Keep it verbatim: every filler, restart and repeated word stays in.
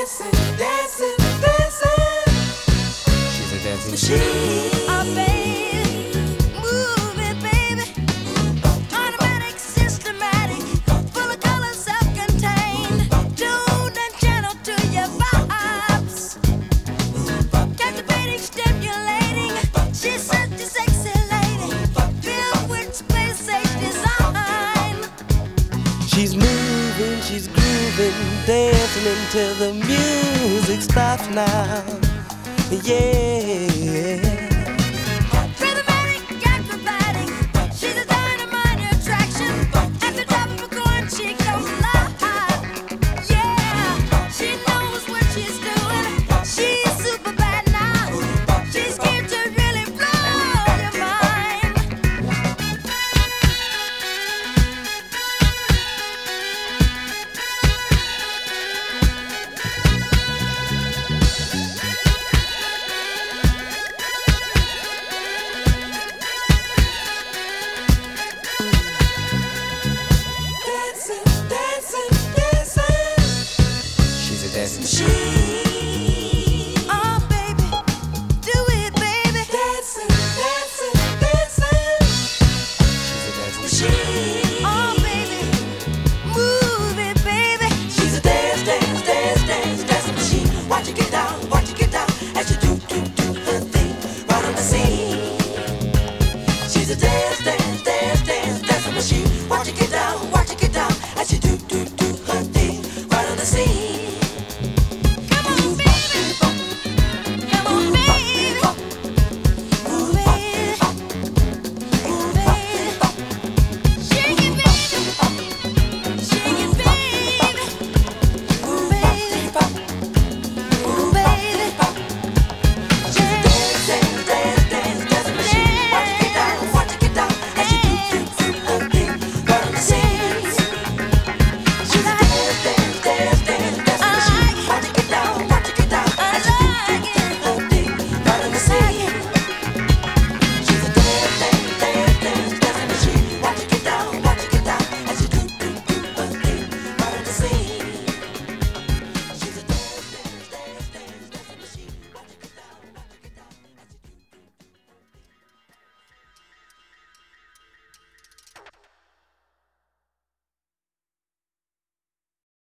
dancing, dancing, dancing. She's a dancing machine. Oh, baby, move it, baby. Automatic, systematic, full of color, self-contained, tuned and gentle to your vibes. Captivating, stimulating. She's such a sexy lady, filled with space safe design. She's moving, she's grooving, dancing until the music stops now. Yeah. Rhythmatic, acrobatic, she's a dynamite attraction. At the top of a coin, she goes live. Yeah, she knows what she's doing. She's super bad now. She's here to really blow your mind. Dancing, dancing, dancing. She's a dancing She